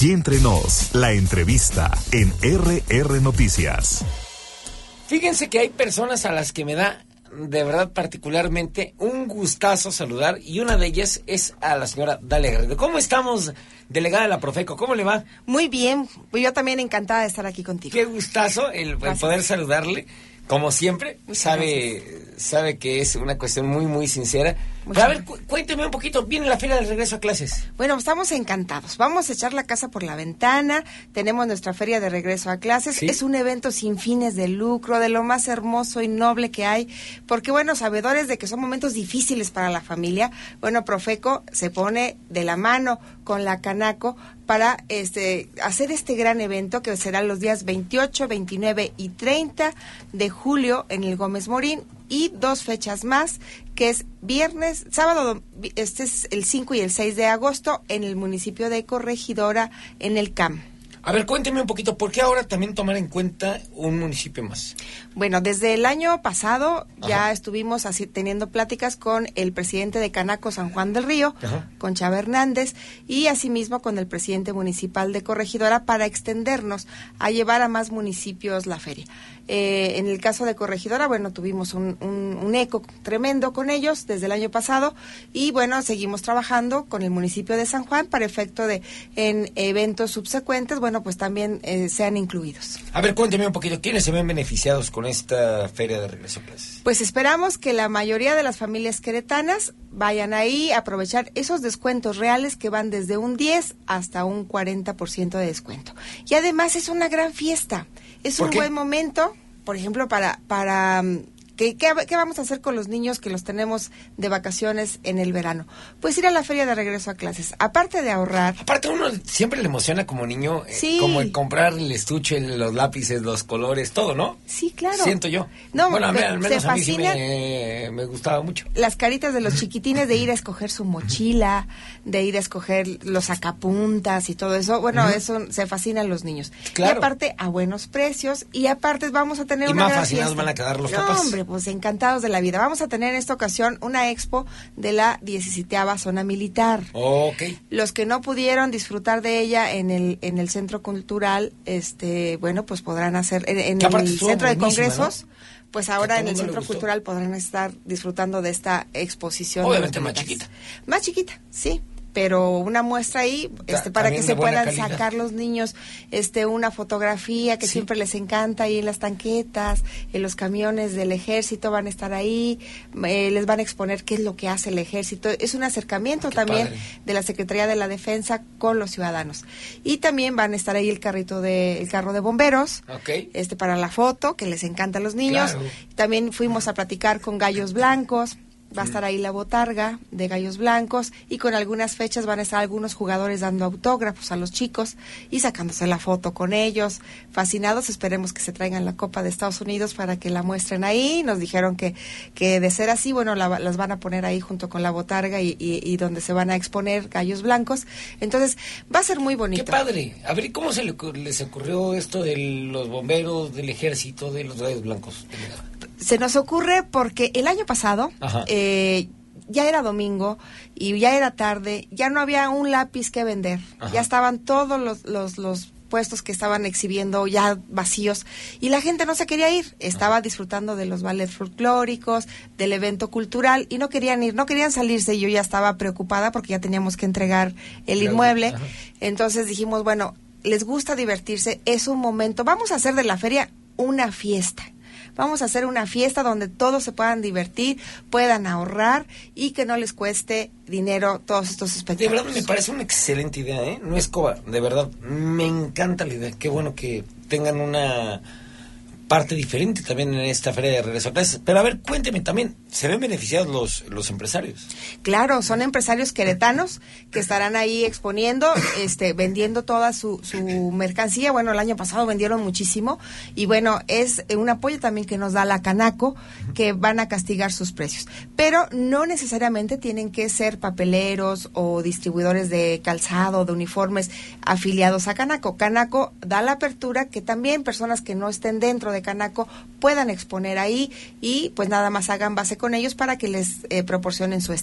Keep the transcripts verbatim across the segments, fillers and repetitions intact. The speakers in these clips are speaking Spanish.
Aquí entre nos, la entrevista en R R Noticias. Fíjense que hay personas a las que me da, de verdad, particularmente un gustazo saludar, y una de ellas es a la señora Dalia Garrido. ¿Cómo estamos, delegada de la Profeco? ¿Cómo le va? Muy bien, pues yo también encantada de estar aquí contigo. Qué gustazo el, el poder saludarle. Como siempre, sabe sabe que es una cuestión muy, muy sincera. Pero a ver, cu- cuénteme un poquito, ¿viene la feria del regreso a clases? Bueno, estamos encantados. Vamos a echar la casa por la ventana. Tenemos nuestra feria de regreso a clases. ¿Sí? Es un evento sin fines de lucro, de lo más hermoso y noble que hay. Porque, bueno, sabedores de que son momentos difíciles para la familia, bueno, Profeco se pone de la mano con la Canaco para este hacer este gran evento que será los días veintiocho, veintinueve y treinta de julio en el Gómez Morín, y dos fechas más, que es viernes, sábado, este es el cinco y el seis de agosto en el municipio de Corregidora, en el C A M. A ver, cuénteme un poquito, ¿por qué ahora también tomar en cuenta un municipio más? Bueno, desde el año pasado Ajá. ya estuvimos así teniendo pláticas con el presidente de Canaco San Juan del Río, Ajá. con Chava Hernández, y asimismo con el presidente municipal de Corregidora para extendernos a llevar a más municipios la feria. Eh, en el caso de Corregidora, bueno, tuvimos un, un, un eco tremendo con ellos desde el año pasado, y bueno, seguimos trabajando con el municipio de San Juan para efecto de en eventos subsecuentes, bueno, pues también eh, sean incluidos. A ver, cuénteme un poquito, ¿quiénes se ven beneficiados con esta feria de regreso a clases? Pues esperamos que la mayoría de las familias queretanas vayan ahí a aprovechar esos descuentos reales que van desde un diez hasta un cuarenta por ciento de descuento. Y además es una gran fiesta, es un ¿Por qué? buen momento, por ejemplo, para... para ¿Qué, qué, ¿Qué vamos a hacer con los niños que los tenemos de vacaciones en el verano? Pues ir a la feria de regreso a clases. Aparte de ahorrar... Aparte, uno siempre le emociona como niño, Sí. eh, como el comprar el estuche, los lápices, los colores, todo, ¿no? Sí, claro. Siento yo. No, bueno, a mí, me- al menos se a mí sí fascina me, me gustaba mucho. las caritas de los chiquitines de ir a escoger su mochila, de ir a escoger los sacapuntas y todo eso. Bueno, Ujú. eso se fascinan los niños. Claro. Y aparte, a buenos precios. Y aparte, vamos a tener Y una más gran fascinados fiesta. van a quedar los No, papás. hombre, pues encantados de la vida. Vamos a tener en esta ocasión una expo de la diecisiete Zona Militar. Ok. Los que no pudieron disfrutar de ella en el en el centro cultural, este, bueno, pues podrán hacer en, en Que aparte el estuvo centro de buenísima, congresos. ¿no? Pues Que a ahora todo en el mundo le centro gustó. cultural podrán estar disfrutando de esta exposición. Obviamente de los más militares. chiquita. Más chiquita, sí. Pero una muestra ahí, Ta- este, para que también se de buena puedan calidad. sacar los niños, este, una fotografía que Sí. siempre les encanta ahí en las tanquetas, en los camiones del ejército van a estar ahí, eh, les van a exponer qué es lo que hace el ejército. Es un acercamiento Qué también padre. de la Secretaría de la Defensa con los ciudadanos. Y también van a estar ahí el carrito de, el carro de bomberos, Ok. este, para la foto, que les encanta a los niños. Claro. También fuimos a platicar con Gallos Blancos. Va a estar ahí la botarga de Gallos Blancos, y con algunas fechas van a estar algunos jugadores dando autógrafos a los chicos y sacándose la foto con ellos. Fascinados, esperemos que se traigan la Copa de Estados Unidos para que la muestren ahí. Nos dijeron que, que de ser así, bueno, la- las van a poner ahí junto con la botarga y, y, y donde se van a exponer Gallos Blancos. Entonces, va a ser muy bonito. Qué padre. A ver, ¿cómo se le ocur- les ocurrió esto de los bomberos, del ejército, de los rayos blancos? Se nos ocurre porque el año pasado Ajá. eh, ya era domingo y ya era tarde, ya no había un lápiz que vender, Ajá. ya estaban todos los, los, los puestos que estaban exhibiendo ya vacíos y la gente no se quería ir, estaba disfrutando de los ballets folclóricos, del evento cultural y no querían ir, no querían salirse, y yo ya estaba preocupada porque ya teníamos que entregar el Claro, inmueble. ajá. Entonces dijimos, bueno, les gusta divertirse, es un momento, vamos a hacer de la feria una fiesta. Vamos a hacer una fiesta donde todos se puedan divertir, puedan ahorrar y que no les cueste dinero todos estos De espectáculos. verdad me parece una excelente idea, ¿eh? No es coba, de verdad, me encanta la idea. Qué bueno que tengan una parte diferente también en esta feria de regreso a clases. Pero a ver, cuénteme también, ¿se ven beneficiados los, los empresarios? Claro, son empresarios queretanos que estarán ahí exponiendo, este, vendiendo toda su, su mercancía. Bueno, el año pasado vendieron muchísimo y bueno, es un apoyo también que nos da la Canaco, que van a castigar sus precios. Pero no necesariamente tienen que ser papeleros o distribuidores de calzado, de uniformes afiliados a Canaco. Canaco da la apertura que también personas que no estén dentro de Canaco puedan exponer ahí y pues nada más hagan base con ellos para que les eh, proporcionen su stand.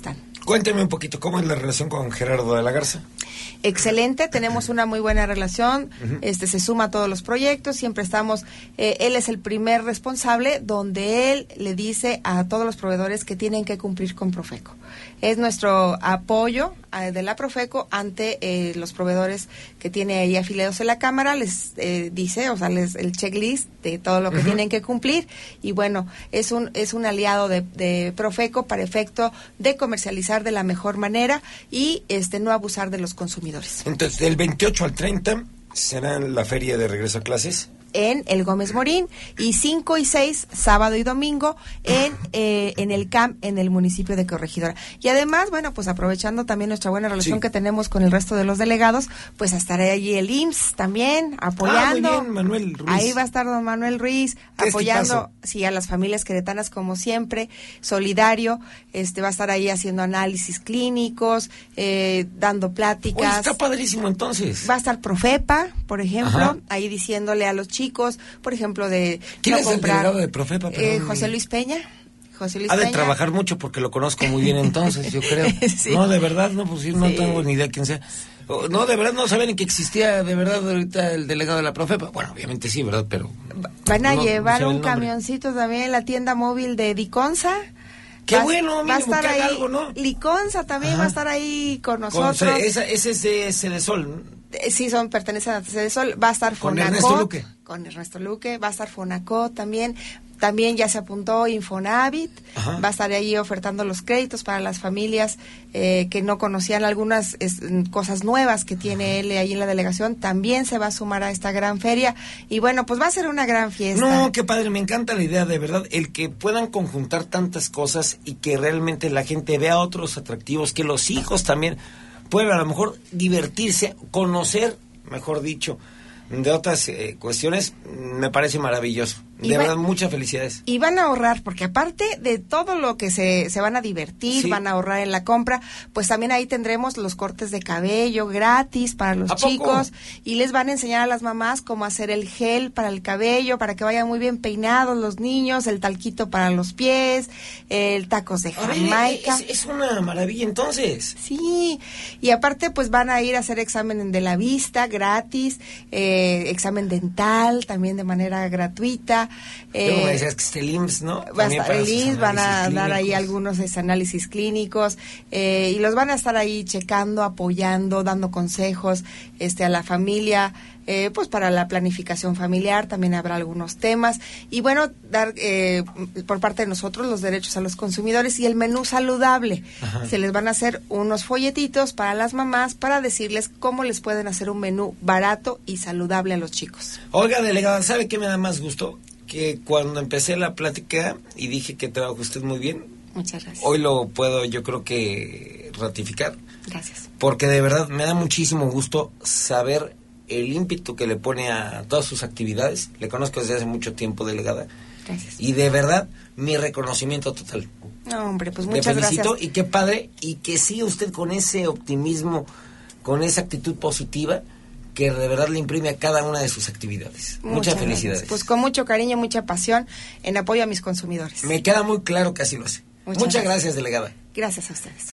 Cuénteme un poquito, ¿cómo es la relación con Gerardo de la Garza? Excelente, tenemos una muy buena relación, uh-huh. este se suma a todos los proyectos, siempre estamos, eh, él es el primer responsable donde él le dice a todos los proveedores que tienen que cumplir con Profeco. Es nuestro apoyo eh, de la Profeco ante eh, los proveedores que tiene ahí afiliados en la Cámara, les eh, dice, o sea, les, el checklist de todo lo que uh-huh. tienen que cumplir, y bueno, es un es un aliado de, de Profeco para efecto de comercializar de la mejor manera y este no abusar de los consumidores. Entonces, del veintiocho al treinta será la feria de regreso a clases en el Gómez Morín, y cinco y seis, sábado y domingo, en eh, en el C A M, en el municipio de Corregidora. Y además, bueno, pues aprovechando también nuestra buena relación sí. que tenemos con el resto de los delegados, pues estará allí el I M S S también, apoyando. Ah, muy bien, Manuel Ruiz. Ahí va a estar don Manuel Ruiz, apoyando sí, a las familias queretanas como siempre, solidario, este va a estar ahí haciendo análisis clínicos, eh, dando pláticas. Oye, está padrísimo entonces. Va a estar Profepa, por ejemplo, Ajá. ahí diciéndole a los chicos, por ejemplo, de ¿quién no es comprar, el delegado de Profepa? Eh, José Luis Peña. José Luis ha de Peña. trabajar mucho porque lo conozco muy bien entonces, yo creo. sí. No, de verdad, no, pues sí, no sí. tengo ni idea quién sea. No, de verdad no sabía ni que existía de verdad ahorita el delegado de la Profepa. Bueno, obviamente sí, ¿verdad? Pero van a no, llevar no un camioncito también en la tienda móvil de Diconsa. Qué va, bueno, va a estar ahí, algo, ¿no? Liconza también Ajá. va a estar ahí con nosotros. Con, esa, ese es de Cedesol. Sí, son pertenecen a Cedesol. Va a estar Fonaco. Con Ernesto Luque. Con Ernesto Luque. Va a estar Fonaco también. También ya se apuntó Infonavit. Ajá. Va a estar ahí ofertando los créditos para las familias eh, que no conocían algunas es, cosas nuevas que tiene Ajá. él ahí en la delegación. También se va a sumar a esta gran feria. Y bueno, pues va a ser una gran fiesta. No, qué padre, me encanta la idea, de verdad. El que puedan conjuntar tantas cosas y que realmente la gente vea otros atractivos, que los hijos también pueden a lo mejor divertirse, conocer, mejor dicho, de otras eh, cuestiones, me parece maravilloso. De va, verdad, muchas felicidades. Y van a ahorrar, porque aparte de todo lo que se, se van a divertir, sí. van a ahorrar en la compra, pues también ahí tendremos los cortes de cabello gratis para los chicos, poco? Y les van a enseñar a las mamás cómo hacer el gel para el cabello, para que vayan muy bien peinados los niños, el talquito para los pies, el tacos de Jamaica. Oye, es, es una maravilla entonces. Sí, y aparte pues van a ir a hacer examen de la vista gratis, eh, examen dental también de manera gratuita. Eh, Luego me decías que está el I M S S, ¿no? Va a estar el I M S S, van a clínicos. Dar ahí algunos es, análisis clínicos eh, y los van a estar ahí checando, apoyando, dando consejos este a la familia, eh, pues para la planificación familiar también habrá algunos temas y bueno, dar eh, por parte de nosotros los derechos a los consumidores y el menú saludable. Ajá. Se les van a hacer unos folletitos para las mamás para decirles cómo les pueden hacer un menú barato y saludable a los chicos. Oiga, delegada, ¿sabe qué me da más gusto? Que cuando empecé la plática y dije que trabaja usted muy bien. Muchas gracias. Hoy lo puedo, yo creo que ratificar. Gracias. Porque de verdad me da muchísimo gusto saber el ímpetu que le pone a todas sus actividades. Le conozco desde hace mucho tiempo, delegada. Gracias. Y de verdad, mi reconocimiento total. No, hombre, pues muchas gracias. Le felicito gracias. Y qué padre, y que siga usted con ese optimismo, con esa actitud positiva que de verdad le imprime a cada una de sus actividades. Muchas, Muchas felicidades. Gracias. Pues con mucho cariño, mucha pasión en apoyo a mis consumidores. Me queda muy claro que así lo hace. Muchas, Muchas gracias. gracias, delegada. Gracias a ustedes.